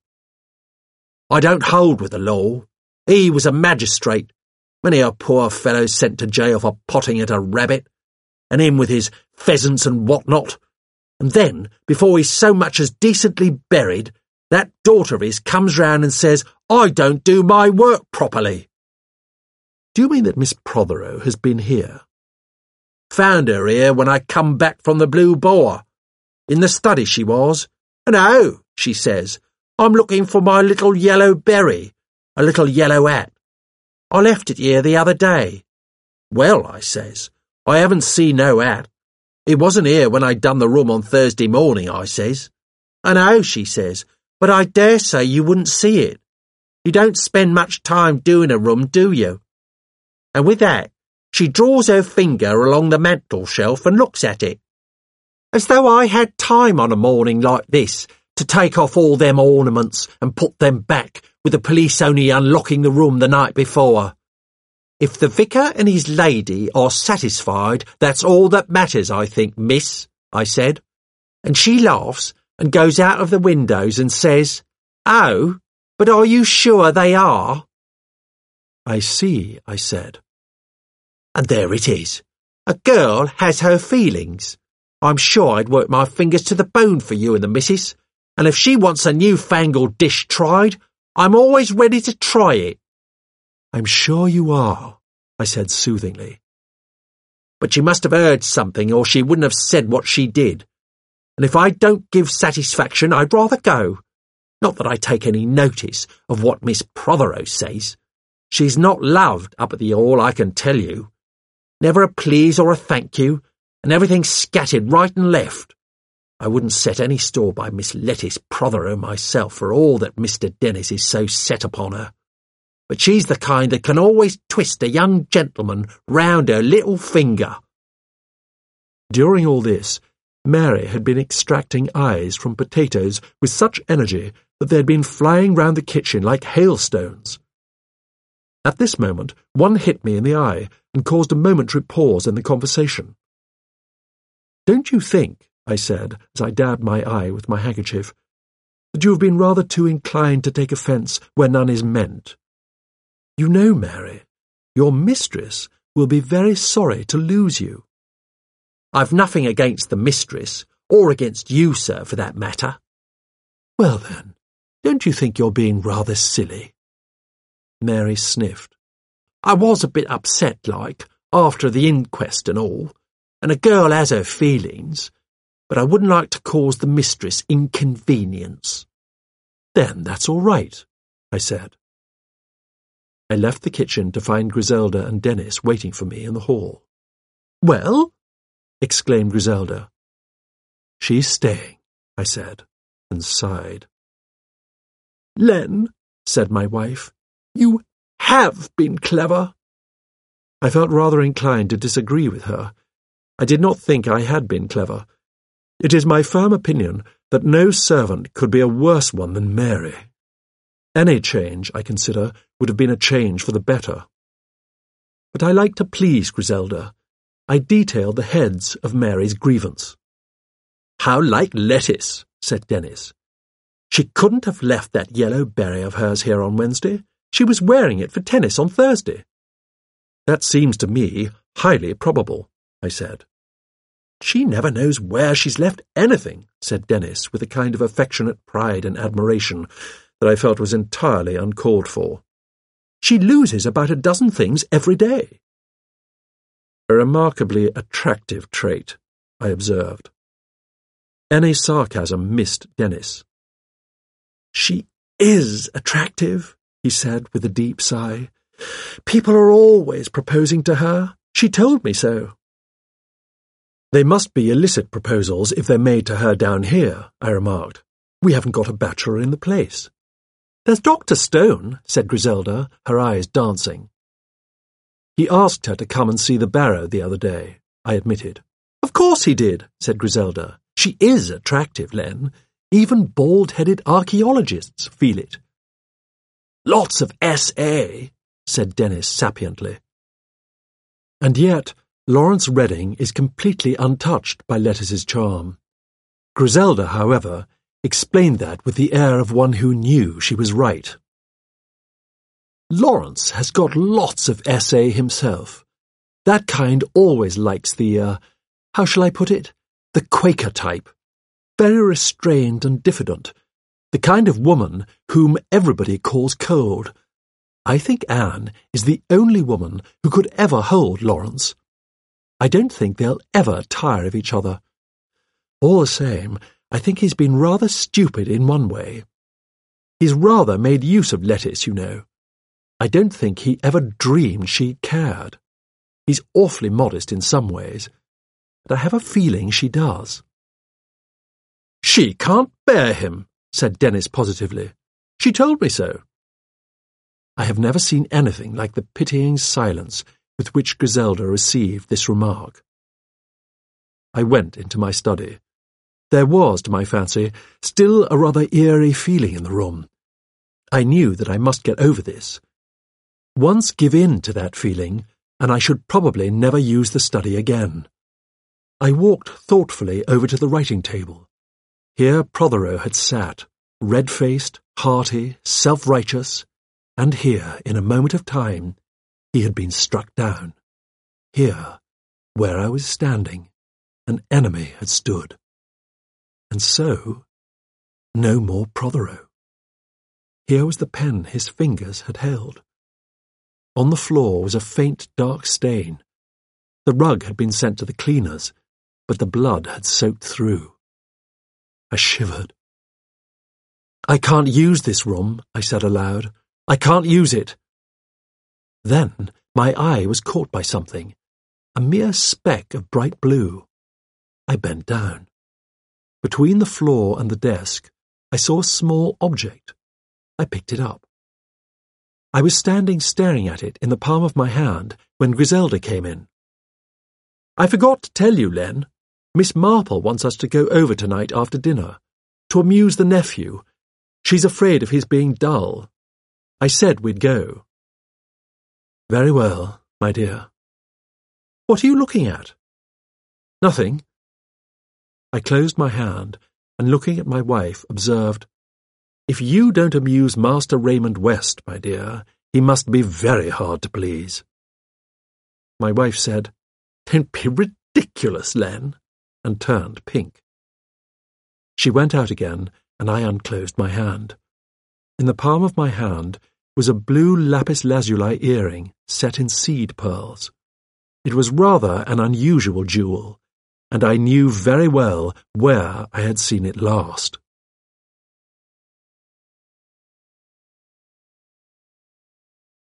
I don't hold with the law. He was a magistrate. Many a poor fellow sent to jail for potting at a rabbit, and him with his pheasants and what-not. And then, before he's so much as decently buried, that daughter of his comes round and says, I don't do my work properly. Do you mean that Miss Prothero has been here? Found her here when I come back from the Blue Boar. In the study she was. And oh, she says, I'm looking for my little yellow berry, a little yellow hat. I left it here the other day. Well, I says, I haven't seen no hat. It wasn't here when I done the room on Thursday morning, I says. And oh, she says, but I dare say you wouldn't see it. You don't spend much time doing a room, do you? And with that, she draws her finger along the mantel shelf and looks at it. As though I had time on a morning like this to take off all them ornaments and put them back, with the police only unlocking the room the night before. If the vicar and his lady are satisfied, that's all that matters, I think, miss, I said. And she laughs and goes out of the windows and says, Oh, but are you sure they are? I see, I said. And there it is. A girl has her feelings. I'm sure I'd work my fingers to the bone for you and the missus, and if she wants a new-fangled dish tried, I'm always ready to try it. I'm sure you are, I said soothingly. But she must have heard something, or she wouldn't have said what she did. And if I don't give satisfaction, I'd rather go. Not that I take any notice of what Miss Prothero says. She's not loved up at the Hall, I can tell you. Never a please or a thank you, and everything scattered right and left. I wouldn't set any store by Miss Lettice Prothero myself for all that Mister Dennis is so set upon her. But she's the kind that can always twist a young gentleman round her little finger. During all this, Mary had been extracting eyes from potatoes with such energy that they had been flying round the kitchen like hailstones. At this moment, one hit me in the eye and caused a momentary pause in the conversation. Don't you think, I said, as I dabbed my eye with my handkerchief, that you have been rather too inclined to take offence where none is meant? You know, Mary, your mistress will be very sorry to lose you. I've nothing against the mistress, or against you, sir, for that matter. Well, then, don't you think you're being rather silly? Mary sniffed. I was a bit upset, like, after the inquest and all, and a girl has her feelings, but I wouldn't like to cause the mistress inconvenience. Then that's all right, I said. I left the kitchen to find Griselda and Dennis waiting for me in the hall. Well? exclaimed Griselda. She's staying, I said, and sighed. Len, said my wife, you have been clever. I felt rather inclined to disagree with her. I did not think I had been clever. It is my firm opinion that no servant could be a worse one than Mary. Any change, I consider, would have been a change for the better. But I liked to please Griselda. I detailed the heads of Mary's grievance. How like lettuce, said Dennis. She couldn't have left that yellow beret of hers here on Wednesday. She was wearing it for tennis on Thursday. That seems to me highly probable, I said. She never knows where she's left anything, said Dennis, with a kind of affectionate pride and admiration that I felt was entirely uncalled for. She loses about a dozen things every day. A remarkably attractive trait, I observed. Any sarcasm missed Dennis. She is attractive, he said with a deep sigh. People are always proposing to her. She told me so. They must be illicit proposals if they're made to her down here, I remarked. We haven't got a bachelor in the place. There's Doctor Stone, said Griselda, her eyes dancing. He asked her to come and see the barrow the other day, I admitted. Of course he did, said Griselda. She is attractive, Len. Even bald-headed archaeologists feel it. Lots of S A, said Dennis sapiently. And yet Lawrence Redding is completely untouched by Lettuce's charm. Griselda, however, explained that with the air of one who knew she was right. Lawrence has got lots of S A himself. That kind always likes the, uh, how shall I put it, the Quaker type. Very restrained and diffident. The kind of woman whom everybody calls cold. I think Anne is the only woman who could ever hold Lawrence. I don't think they'll ever tire of each other. All the same, I think he's been rather stupid in one way. He's rather made use of Lettuce, you know. I don't think he ever dreamed she cared. He's awfully modest in some ways, but I have a feeling she does. She can't bear him, said Dennis positively. She told me so. I have never seen anything like the pitying silence with which Griselda received this remark. I went into my study. There was, to my fancy, still a rather eerie feeling in the room. I knew that I must get over this. Once give in to that feeling, and I should probably never use the study again. I walked thoughtfully over to the writing table. Here Prothero had sat, red-faced, hearty, self-righteous, and here, in a moment of time, he had been struck down. Here, where I was standing, an enemy had stood. And so, no more Prothero. Here was the pen his fingers had held. On the floor was a faint dark stain. The rug had been sent to the cleaners, but the blood had soaked through. I shivered. I can't use this room, I said aloud. I can't use it. Then my eye was caught by something, a mere speck of bright blue. I bent down. Between the floor and the desk, I saw a small object. I picked it up. I was standing staring at it in the palm of my hand when Griselda came in. I forgot to tell you, Len. Miss Marple wants us to go over tonight after dinner, to amuse the nephew. She's afraid of his being dull. I said we'd go. Very well, my dear. What are you looking at? Nothing. I closed my hand and, looking at my wife, observed, If you don't amuse Master Raymond West, my dear, he must be very hard to please. My wife said, Don't be ridiculous, Len, and turned pink. She went out again, and I unclosed my hand. In the palm of my hand was a blue lapis lazuli earring set in seed pearls. It was rather an unusual jewel, and I knew very well where I had seen it last.